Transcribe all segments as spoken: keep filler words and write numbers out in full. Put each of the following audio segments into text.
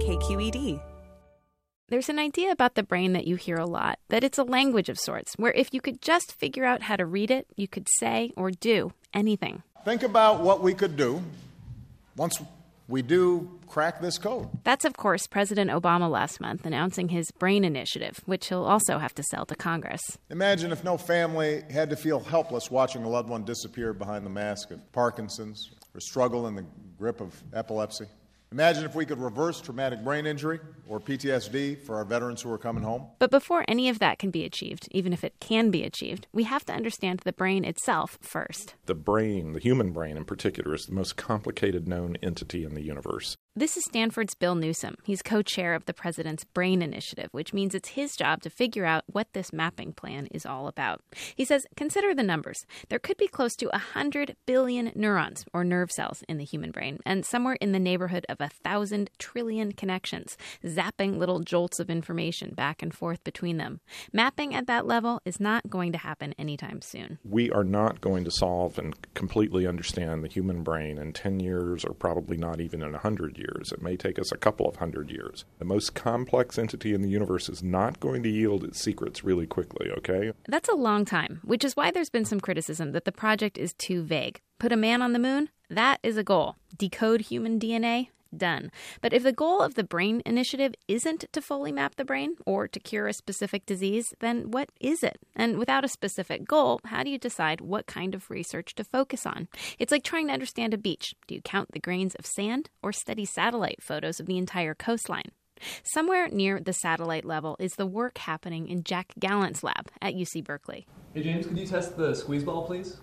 K Q E D. There's an idea about the brain that you hear a lot, that it's a language of sorts, where if you could just figure out how to read it, you could say or do anything. Think about what we could do once we do crack this code. That's, of course, President Obama last month announcing his BRAIN initiative, which he'll also have to sell to Congress. Imagine if no family had to feel helpless watching a loved one disappear behind the mask of Parkinson's or struggle in the grip of epilepsy. Imagine if we could reverse traumatic brain injury or P T S D for our veterans who are coming home. But before any of that can be achieved, even if it can be achieved, we have to understand the brain itself first. The brain, the human brain in particular, is the most complicated known entity in the universe. This is Stanford's Bill Newsom. He's co-chair of the president's BRAIN initiative, which means it's his job to figure out what this mapping plan is all about. He says, consider the numbers. There could be close to one hundred billion neurons, or nerve cells, in the human brain, and somewhere in the neighborhood of a thousand trillion connections, zapping little jolts of information back and forth between them. Mapping at that level is not going to happen anytime soon. We are not going to solve and completely understand the human brain in ten years, or probably not even in one hundred years. Years. It may take us a couple of hundred years. The most complex entity in the universe is not going to yield its secrets really quickly, okay? That's a long time, which is why there's been some criticism that the project is too vague. Put a man on the moon? That is a goal. Decode human D N A? Done. But if the goal of the BRAIN initiative isn't to fully map the brain or to cure a specific disease, then what is it? And without a specific goal, how do you decide what kind of research to focus on? It's like trying to understand a beach. Do you count the grains of sand or study satellite photos of the entire coastline? Somewhere near the satellite level is the work happening in Jack Gallant's lab at U C Berkeley. Hey, James, could you test the squeeze ball, please?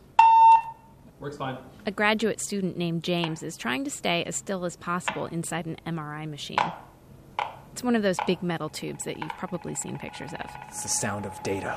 Works fine. A graduate student named James is trying to stay as still as possible inside an M R I machine. It's one of those big metal tubes that you've probably seen pictures of. It's the sound of data.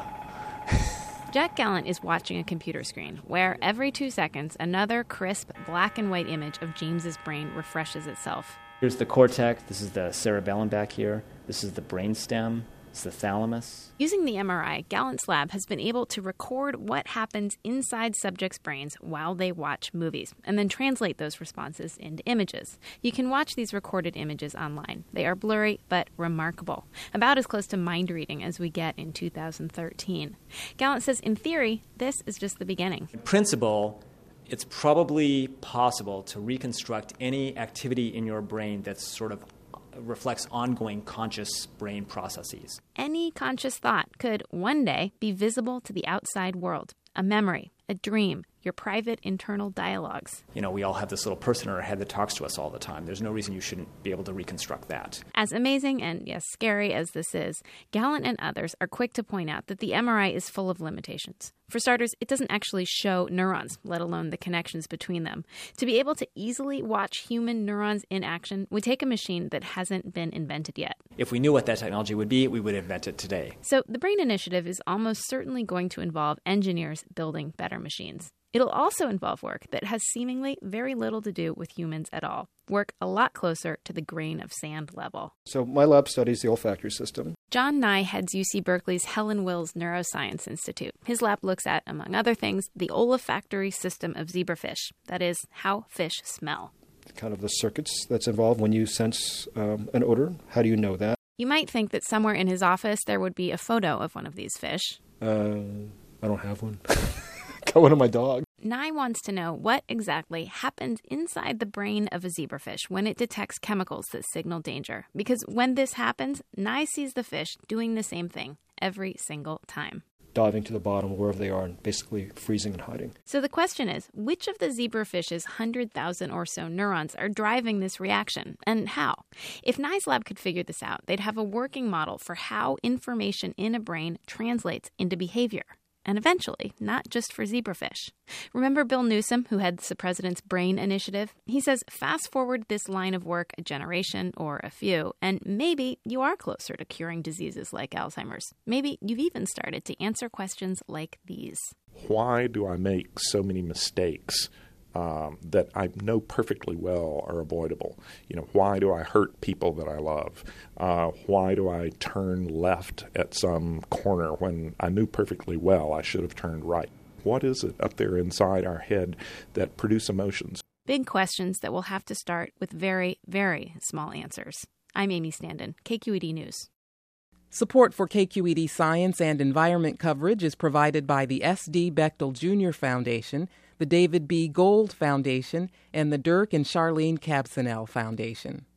Jack Gallant is watching a computer screen where every two seconds another crisp black and white image of James's brain refreshes itself. Here's the cortex. This is the cerebellum back here. This is the brainstem. It's the thalamus. Using the M R I, Gallant's lab has been able to record what happens inside subjects' brains while they watch movies, and then translate those responses into images. You can watch these recorded images online. They are blurry but remarkable, about as close to mind reading as we get in two thousand thirteen. Gallant says, in theory, this is just the beginning. In principle, it's probably possible to reconstruct any activity in your brain that's sort of reflects ongoing conscious brain processes. Any conscious thought could one day be visible to the outside world. A memory, a dream, your private internal dialogues. You know, we all have this little person in our head that talks to us all the time. There's no reason you shouldn't be able to reconstruct that. As amazing and, yes, scary as this is, Gallant and others are quick to point out that the M R I is full of limitations. For starters, it doesn't actually show neurons, let alone the connections between them. To be able to easily watch human neurons in action would take a machine that hasn't been invented yet. If we knew what that technology would be, we would invent it today. So the BRAIN initiative is almost certainly going to involve engineers building better machines. It'll also involve work that has seemingly very little to do with humans at all. Work a lot closer to the grain of sand level. So my lab studies the olfactory system. John Nye heads U C Berkeley's Helen Wills Neuroscience Institute. His lab looks at, among other things, the olfactory system of zebrafish. That is, how fish smell. Kind of the circuits that's involved when you sense um, an odor. How do you know that? You might think that somewhere in his office there would be a photo of one of these fish. Uh, I don't have one. Got one of my dog. Nye wants to know what exactly happens inside the brain of a zebrafish when it detects chemicals that signal danger. Because when this happens, Nye sees the fish doing the same thing every single time. Diving to the bottom wherever they are and basically freezing and hiding. So the question is, which of the zebrafish's one hundred thousand or so neurons are driving this reaction, and how? If Nye's lab could figure this out, they'd have a working model for how information in a brain translates into behavior. And eventually, not just for zebrafish. Remember Bill Newsom, who heads the president's BRAIN initiative? He says, fast forward this line of work a generation or a few, and maybe you are closer to curing diseases like Alzheimer's. Maybe you've even started to answer questions like these. Why do I make so many mistakes um, that I know perfectly well are avoidable? You know, why do I hurt people that I love? Uh, why do I turn left at some corner when I knew perfectly well I should have turned right? What is it up there inside our head that produce emotions? Big questions that will have to start with very, very small answers. I'm Amy Standen, K Q E D News. Support for K Q E D science and environment coverage is provided by the S D Bechtel Junior Foundation, the David B. Gold Foundation, and the Dirk and Charlene Kabsanel Foundation.